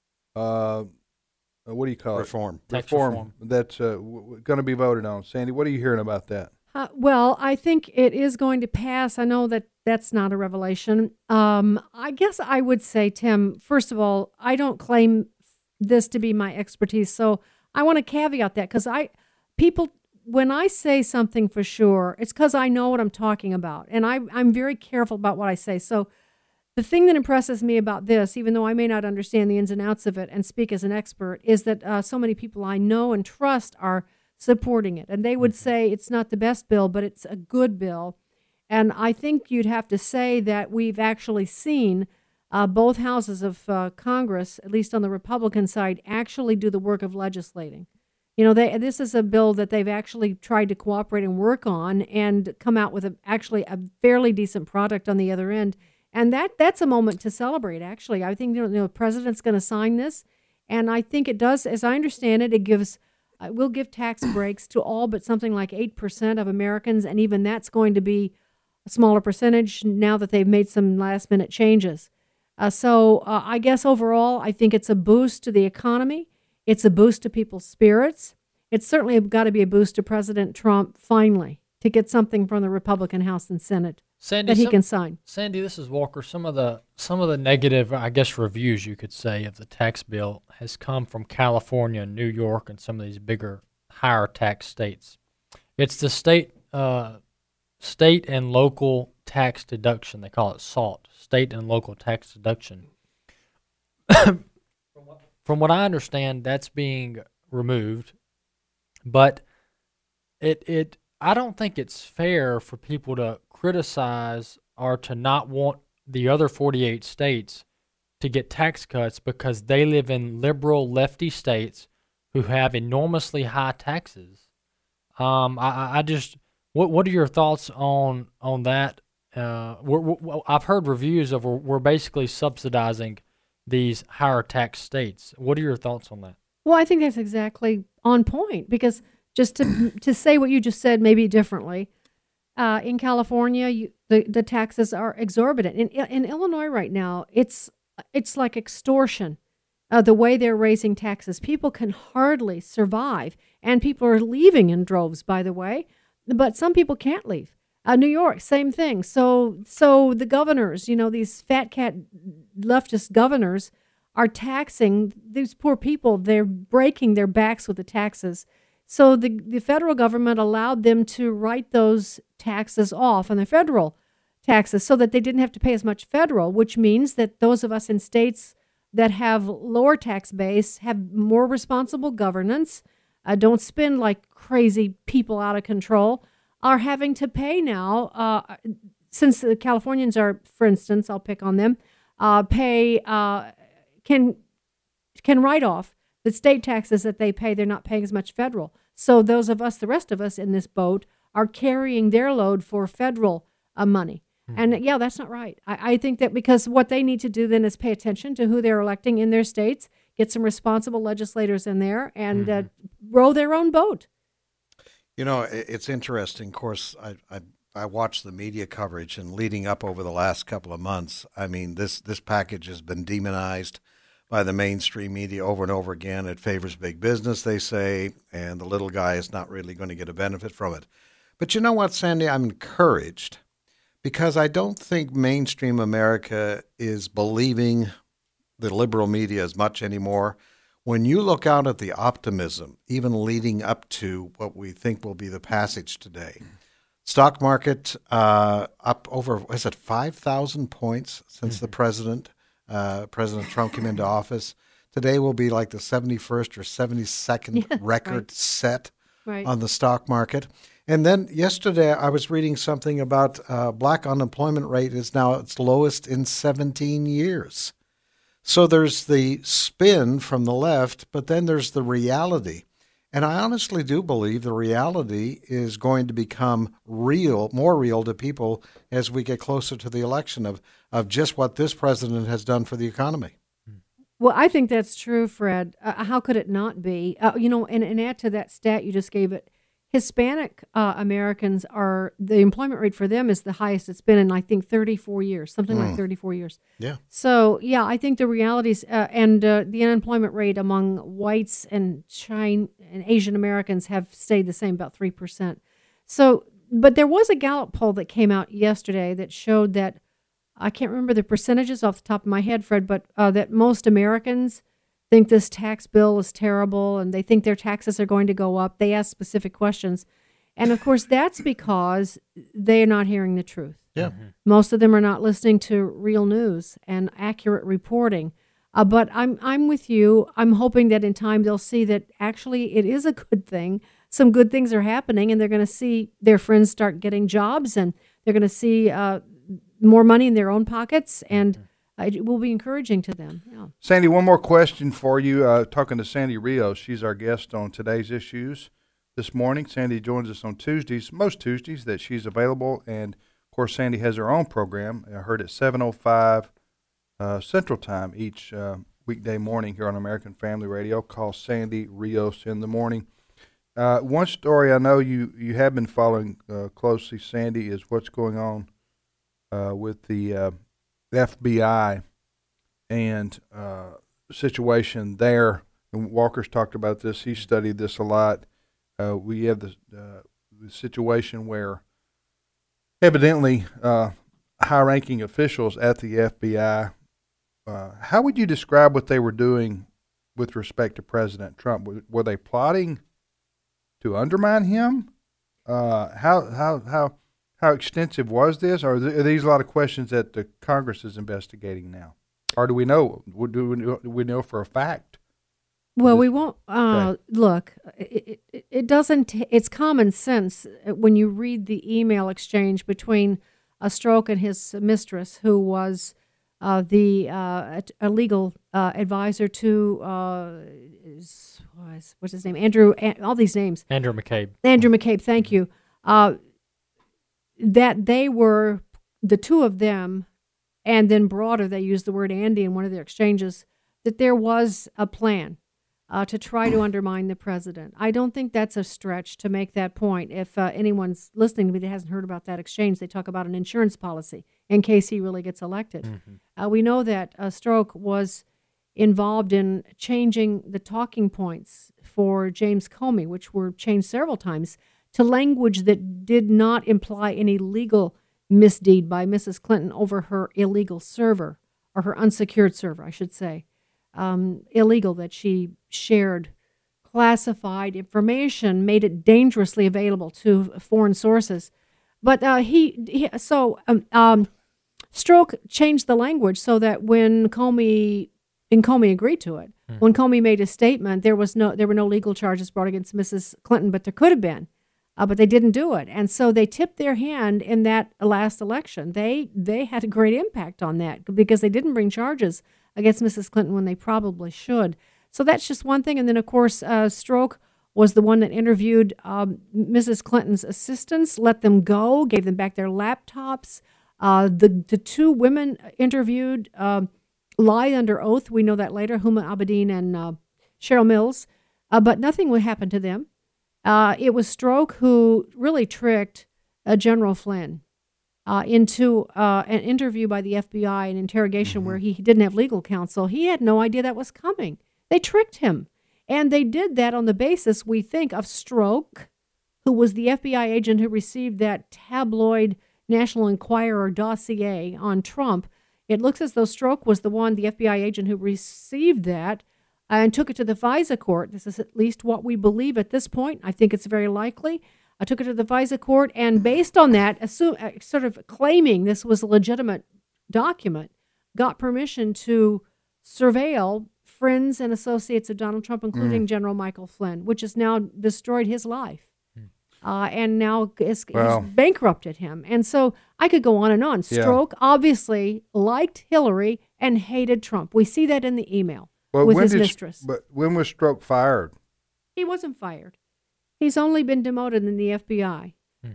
S2: What do you call
S4: Reform.
S2: it?
S3: Tax reform.
S2: That's going to be voted on. Sandy, what are you hearing about that?
S13: Well, I think it is going to pass. I know that that's not a revelation. I guess I would say, Tim, first of all, I don't claim this to be my expertise. So I want to caveat that because when I say something for sure, it's because I know what I'm talking about. And I'm very careful about what I say. So the thing that impresses me about this, even though I may not understand the ins and outs of it and speak as an expert, is that so many people I know and trust are supporting it. And they would say it's not the best bill, but it's a good bill. And I think you'd have to say that we've actually seen both houses of Congress, at least on the Republican side, actually do the work of legislating. You know, this is a bill that they've actually tried to cooperate and work on and come out with actually a fairly decent product on the other end. And that's a moment to celebrate, actually. I think the president's going to sign this. And I think it does, as I understand it, it will give tax breaks to all but something like 8% of Americans. And even that's going to be a smaller percentage now that they've made some last minute changes. So I guess overall, I think it's a boost to the economy. It's a boost to people's spirits. It's certainly got to be a boost to President Trump, finally, to get something from the Republican House and Senate
S3: Sandy,
S13: that he can sign.
S3: Sandy, this is Walker. Some of the negative, I guess, reviews you could say of the tax bill has come from California and New York and some of these bigger, higher tax states. It's the state and local tax deduction. They call it SALT, state and local tax deduction. From what I understand, that's being removed, but I don't think it's fair for people to criticize or to not want the other 48 states to get tax cuts because they live in liberal lefty states who have enormously high taxes. I just, what are your thoughts on that? I've heard reviews of we're basically subsidizing these higher tax states. What are your thoughts on that?
S13: Well, I think that's exactly on point because just to say what you just said maybe differently, in California, the taxes are exorbitant. In Illinois right now, it's like extortion, the way they're raising taxes. People can hardly survive, and people are leaving in droves, by the way, but some people can't leave. New York, same thing. So the governors, these fat cat leftist governors are taxing these poor people. They're breaking their backs with the taxes. So the federal government allowed them to write those taxes off on the federal taxes so that they didn't have to pay as much federal, which means that those of us in states that have lower tax base have more responsible governance, don't spend like crazy people out of control, are having to pay now, since the Californians are, for instance, I'll pick on them, can write off the state taxes that they pay. They're not paying as much federal. So those of us, the rest of us in this boat, are carrying their load for federal money. And yeah, that's not right. I think that because what they need to do then is pay attention to who they're electing in their states, get some responsible legislators in there, and row their own boat.
S4: It's interesting. Of course, I watched the media coverage, and leading up over the last couple of months, I mean, this package has been demonized by the mainstream media over and over again. It favors big business, they say, and the little guy is not really going to get a benefit from it. But you know what, Sandy? I'm encouraged because I don't think mainstream America is believing the liberal media as much anymore. When you look out at the optimism, even leading up to what we think will be the passage today, stock market up over, 5,000 points since the President Trump came into office. Today will be like the 71st or 72nd record set on the stock market. And then yesterday I was reading something about black unemployment rate is now its lowest in 17 years. So there's the spin from the left, but then there's the reality. And I honestly do believe the reality is going to become real, more real to people as we get closer to the election of just what this president has done for the economy.
S13: Well, I think that's true, Fred. How could it not be? And add to that stat you just gave it, Hispanic Americans the employment rate for them is the highest it's been in, I think, 34 years, something like 34 years.
S4: Yeah.
S13: So, yeah, I think the realities and the unemployment rate among whites and Asian Americans have stayed the same, about 3%. So, but there was a Gallup poll that came out yesterday that showed that, I can't remember the percentages off the top of my head, Fred, but that most Americans think this tax bill is terrible and they think their taxes are going to go up. They ask specific questions. And, of course, that's because they're not hearing the truth.
S4: Yeah.
S13: Most of them are not listening to real news and accurate reporting. But I'm with you. I'm hoping that in time they'll see that actually it is a good thing. Some good things are happening, and they're going to see their friends start getting jobs, and they're going to see more money in their own pockets, and it will be encouraging to them. Yeah.
S2: Sandy, one more question for you. Talking to Sandy Rios, she's our guest on Today's Issues this morning. Sandy joins us on Tuesdays, most Tuesdays that she's available, and of course Sandy has her own program. I heard at 7:05 Central Time each weekday morning here on American Family Radio. Call Sandy Rios in the morning. One story I know you have been following closely, Sandy, is what's going on with the FBI and situation there. And Walker's talked about this. He studied this a lot. We have the situation where evidently high-ranking officials at the FBI, how would you describe what they were doing with respect to President Trump? Were they plotting to undermine him? How extensive was this? Or are these a lot of questions that the Congress is investigating now? Or do we know? Do we know for a fact?
S13: Well, we won't. Look, it doesn't. It's common sense when you read the email exchange between Strzok and his mistress, who was a legal advisor to what's his name? Andrew. All these names.
S3: Andrew McCabe.
S13: Andrew McCabe. Thank you. That they were the two of them, and then broader. They used the word Andy in one of their exchanges. That there was a plan to try to undermine the president. I don't think that's a stretch to make that point. If anyone's listening to me that hasn't heard about that exchange, they talk about an insurance policy in case he really gets elected. Mm-hmm. We know that Strzok was involved in changing the talking points for James Comey, which were changed several times, to language that did not imply any legal misdeed by Mrs. Clinton over her illegal server, or her unsecured server, I should say. Illegal that she shared classified information, made it dangerously available to foreign sources. But Strzok changed the language so that when Comey agreed to it, when Comey made a statement, there were no legal charges brought against Mrs. Clinton, but there could have been. But they didn't do it. And so they tipped their hand in that last election. They had a great impact on that because they didn't bring charges against Mrs. Clinton when they probably should. So that's just one thing. And then, of course, Strzok was the one that interviewed Mrs. Clinton's assistants, let them go, gave them back their laptops. The two women interviewed lied under oath. We know that later, Huma Abedin and Cheryl Mills. But nothing would happen to them. It was Strzok who really tricked General Flynn into an interview by the FBI, an interrogation where he didn't have legal counsel. He had no idea that was coming. They tricked him. And they did that on the basis, we think, of Strzok, who was the FBI agent who received that tabloid National Enquirer dossier on Trump. It looks as though Strzok was the FBI agent who received that and took it to the FISA court. This is at least what we believe at this point. I think it's very likely. I took it to the FISA court, and based on that, sort of claiming this was a legitimate document, got permission to surveil friends and associates of Donald Trump, including General Michael Flynn, which has now destroyed his life. And now has bankrupted him. And so I could go on and on. Strzok obviously liked Hillary and hated Trump. We see that in the email with his mistress.
S2: But when was Strzok fired?
S13: He wasn't fired. He's only been demoted in the FBI.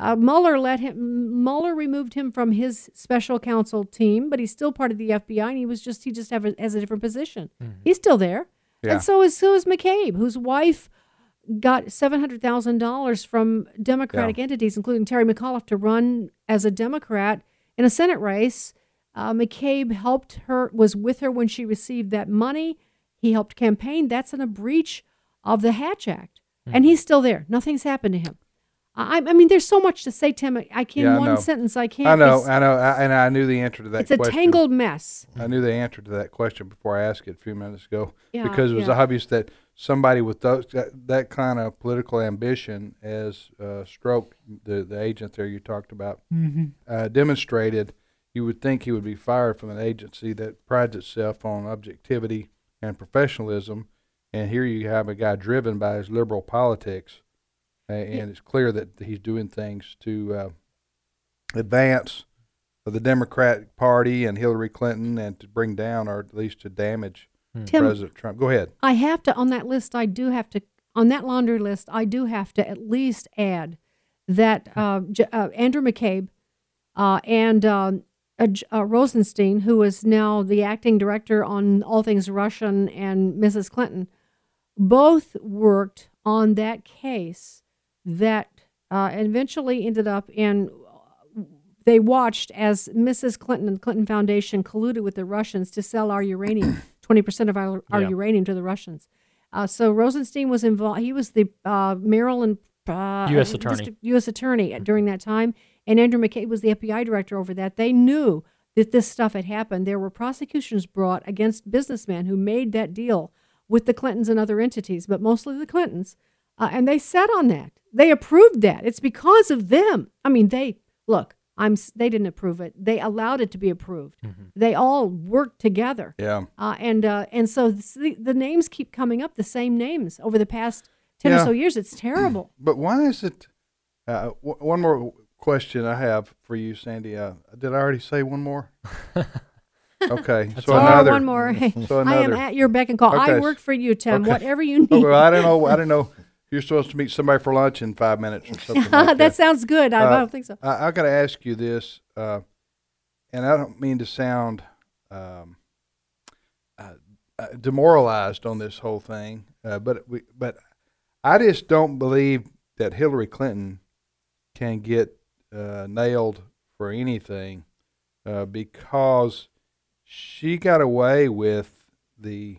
S13: Mueller removed him from his special counsel team, but he's still part of the FBI, and he just has a different position. He's still there, and so is McCabe, whose wife got $700,000 from Democratic entities, including Terry McAuliffe, to run as a Democrat in a Senate race. McCabe was with her when she received that money. He helped campaign. That's in a breach of the Hatch Act, and he's still there. Nothing's happened to him. I mean, there's so much to say, Tim. I can't sentence. I can't.
S2: I know, and I knew the answer to that question.
S13: It's a tangled mess.
S2: I knew the answer to that question before I asked it a few minutes ago,
S13: Yeah,
S2: because it was obvious that somebody with that kind of political ambition, as Stroke, the agent there you talked about, demonstrated, you would think he would be fired from an agency that prides itself on objectivity and professionalism, and here you have a guy driven by his liberal politics. And it's clear that he's doing things to advance the Democratic Party and Hillary Clinton, and to bring down, or at least to damage,
S13: Tim,
S2: President Trump. Go ahead.
S13: I have to, on that laundry list, I do have to at least add that Andrew McCabe and Rosenstein, who is now the acting director on all things Russian and Mrs. Clinton, both worked on that case that eventually ended up in, they watched as Mrs. Clinton and the Clinton Foundation colluded with the Russians to sell our uranium, 20% of our uranium to the Russians. So Rosenstein was involved. He was the Maryland
S3: U.S. attorney.
S13: U.S. attorney during that time, and Andrew McCabe was the FBI director over that. They knew that this stuff had happened. There were prosecutions brought against businessmen who made that deal with the Clintons and other entities, but mostly the Clintons, and they sat on that. They approved that. It's because of them. I mean, they didn't approve it. They allowed it to be approved. They all worked together.
S2: Yeah.
S13: And so the names keep coming up, the same names over the past 10 or so years. It's terrible.
S2: But why is it? One more question I have for you, Sandy. Did I already say one more? Okay, so another
S13: one more.
S2: So another.
S13: I am at your beck and call.
S2: Okay.
S13: I work for you, Tim.
S2: Okay.
S13: Whatever you need.
S2: Well, I don't know. You're supposed to meet somebody for lunch in 5 minutes or something like that.
S13: That sounds good. I don't think so.
S2: I got to ask you this, and I don't mean to sound demoralized on this whole thing, but I just don't believe that Hillary Clinton can get nailed for anything because she got away with the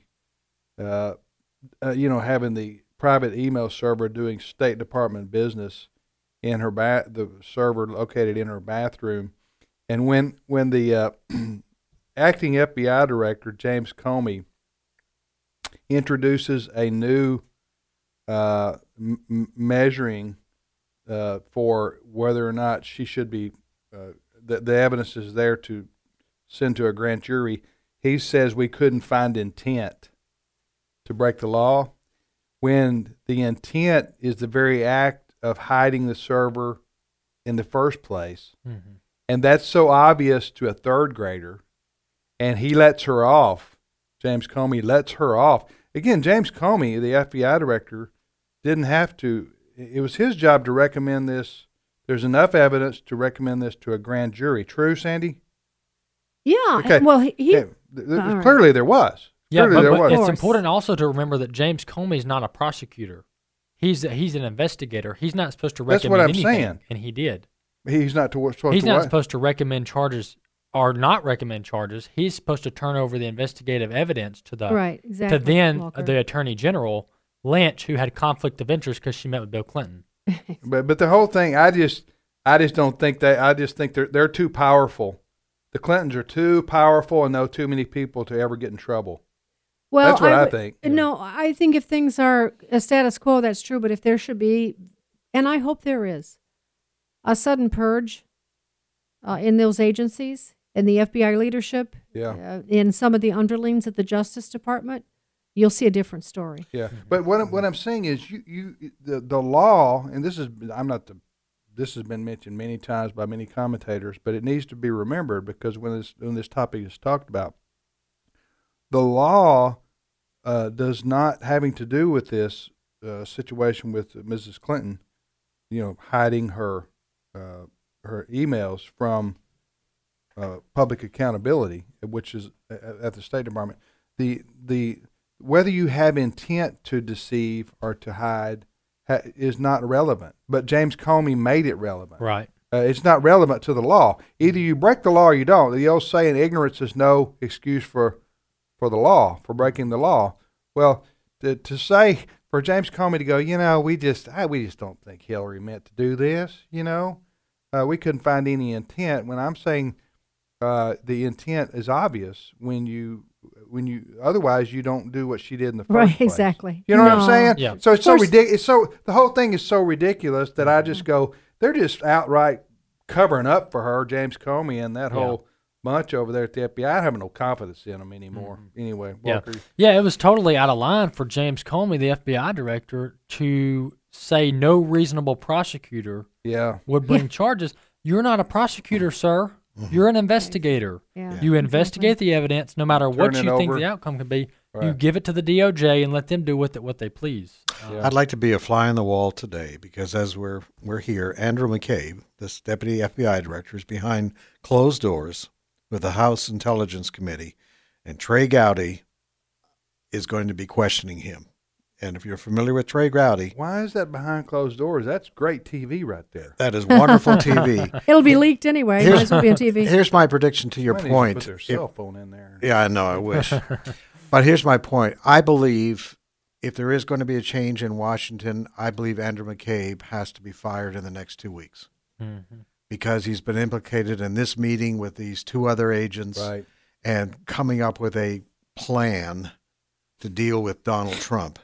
S2: having the private email server doing State Department business in her the server located in her bathroom, and when the acting FBI director James Comey introduces a new measuring for whether or not she should be the evidence is there to send to a grand jury, he says we couldn't find intent to break the law, when the intent is the very act of hiding the server in the first place. And that's so obvious to a third grader, and he lets her off. James Comey lets her off. Again, James Comey, the FBI director, didn't have to. It was his job to recommend this. There's enough evidence to recommend this to a grand jury. True, Sandy?
S13: Yeah.
S2: Okay.
S13: Well,
S2: clearly there was.
S3: Yeah,
S2: Clearly
S3: but it's important also to remember that James Comey is not a prosecutor. He's an investigator. He's not supposed to recommend anything.
S2: That's what I'm saying.
S3: And he did.
S2: He's not
S3: supposed to recommend charges or not recommend charges. He's supposed to turn over the investigative evidence to the the Attorney General Lynch, who had conflict of interest because she met with Bill Clinton.
S2: But the whole thing, I just don't think that. I just think they're too powerful. The Clintons are too powerful and know too many people to ever get in trouble.
S13: Well,
S2: that's what I think.
S13: No, I think if things are a status quo, that's true. But if there should be, and I hope there is, a sudden purge in those agencies, in the FBI leadership, in some of the underlings at the Justice Department, you'll see a different story.
S2: Yeah, but what I'm saying is, the law, and this has been mentioned many times by many commentators, but it needs to be remembered because when this topic is talked about, the law does not having to do with this situation with Mrs. Clinton, hiding her emails from public accountability, which is at the State Department. The whether you have intent to deceive or to hide is not relevant. But James Comey made it relevant.
S3: Right.
S2: It's not relevant to the law. Either you break the law or you don't. The old saying, ignorance is no excuse for the law, for breaking the law. Well, to say for James Comey to go, we just don't think Hillary meant to do this. We couldn't find any intent. When I'm saying the intent is obvious when you otherwise you don't do what she did in the first place.
S13: Right, exactly.
S2: You know what I'm saying?
S3: Yeah.
S2: So it's so ridiculous. So the whole thing is so ridiculous that I just go, they're just outright covering up for her, James Comey, and that whole bunch over there at the FBI. I have no confidence in them anymore. Anyway, Walker.
S3: Yeah, it was totally out of line for James Comey, the FBI director, to say no reasonable prosecutor would bring charges. You're not a prosecutor, sir. You're an investigator.
S13: Yeah.
S3: You investigate the evidence, no matter what you think
S2: over.
S3: the outcome could be.
S2: Right.
S3: You give it to the DOJ and let them do with it what they please.
S4: I'd like to be a fly on the wall today because as we're here, Andrew McCabe, this deputy FBI director, is behind closed doors with the House Intelligence Committee, and Trey Gowdy is going to be questioning him. And if you're familiar with Trey Gowdy,
S2: Why is that behind closed doors? That's great TV right there.
S4: that is wonderful TV.
S13: It'll be leaked anyway. Might as well be on TV.
S4: Here's my prediction to your
S2: Might need to
S4: point.
S2: Put their cell phone in there.
S4: Yeah, I know. I wish. But here's my point. I believe if there is going to be a change in Washington, I believe Andrew McCabe has to be fired in the next 2 weeks because he's been implicated in this meeting with these two other agents and coming up with a plan to deal with Donald Trump.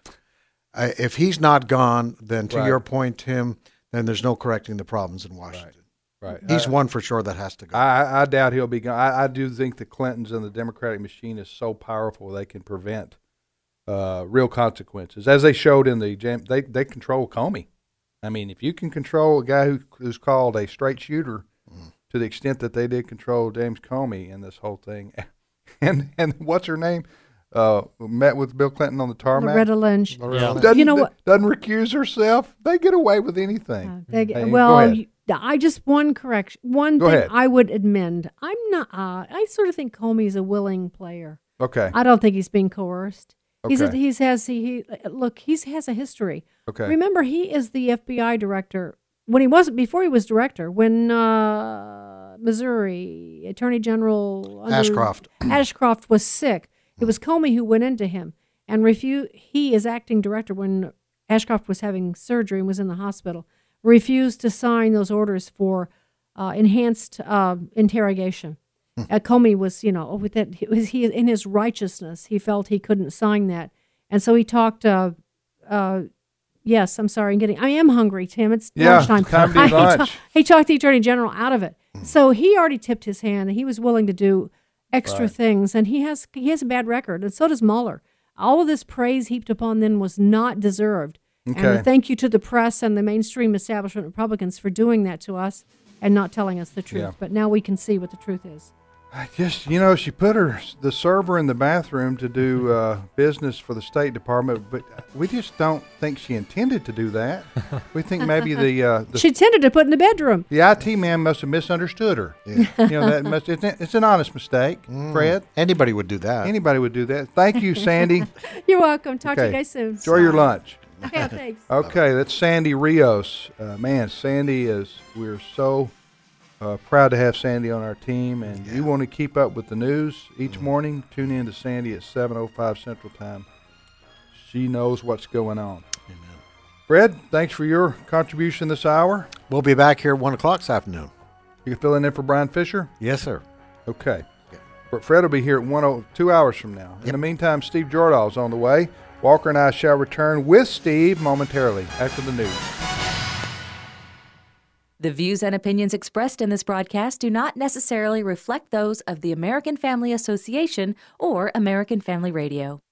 S4: If he's not gone, then to your point, Tim, then there's no correcting the problems in Washington.
S2: Right.
S4: He's one for sure that has to go.
S2: I doubt he'll be gone. I do think the Clintons and the Democratic machine is so powerful they can prevent real consequences, as they showed in the they control Comey. I mean, if you can control a guy who's called a straight shooter to the extent that they did control James Comey in this whole thing, and what's her name? Met with Bill Clinton on the tarmac.
S13: Loretta Lynch.
S2: Doesn't recuse herself. They get away with anything.
S13: Just one correction. One
S2: Go
S13: thing
S2: ahead.
S13: I would amend. I'm not. I sort of think Comey's a willing player.
S2: Okay.
S13: I don't think he's being coerced.
S2: Okay.
S13: He has a history.
S2: Okay.
S13: Remember, he is the FBI director before he was director. When Missouri Attorney General Ashcroft was sick. It was Comey who went into him and he is acting director when Ashcroft was having surgery and was in the hospital, refused to sign those orders for enhanced interrogation. Comey was, with that, he in his righteousness, he felt he couldn't sign that. And so he talked, yes, I'm sorry, I am hungry, Tim. It's lunchtime.
S2: Time to eat lunch.
S13: He talked the Attorney General out of it. So he already tipped his hand and he was willing to do extra things, and he has a bad record, and so does Mueller. All of this praise heaped upon them was not deserved.
S2: Okay.
S13: And thank you to the press and the mainstream establishment Republicans for doing that to us and not telling us the truth.
S2: Yeah.
S13: But now we can see what the truth is.
S2: I just, she put the server in the bathroom to do business for the State Department, but we just don't think she intended to do that. We think maybe
S13: she intended to put in the bedroom.
S2: The IT man must have misunderstood her. Yeah. It's an honest mistake, Fred.
S4: Anybody would do that.
S2: Anybody would do that. Thank you, Sandy.
S13: You're welcome. Talk to you guys soon.
S2: Enjoy your lunch.
S13: Yeah, thanks.
S2: Okay, that's Sandy Rios. Sandy we're so proud to have Sandy on our team, and you want to keep up with the news each morning, tune in to Sandy at 7:05 Central Time. She knows what's going on.
S4: Amen.
S2: Fred, thanks for your contribution this hour.
S4: We'll be back here at 1 o'clock this afternoon.
S2: You filling in for Brian Fisher?
S4: Yes, sir.
S2: Okay. Fred will be here at 2 hours from now. In the meantime, Steve Jordahl's on the way. Walker and I shall return with Steve momentarily after the news.
S14: The views and opinions expressed in this broadcast do not necessarily reflect those of the American Family Association or American Family Radio.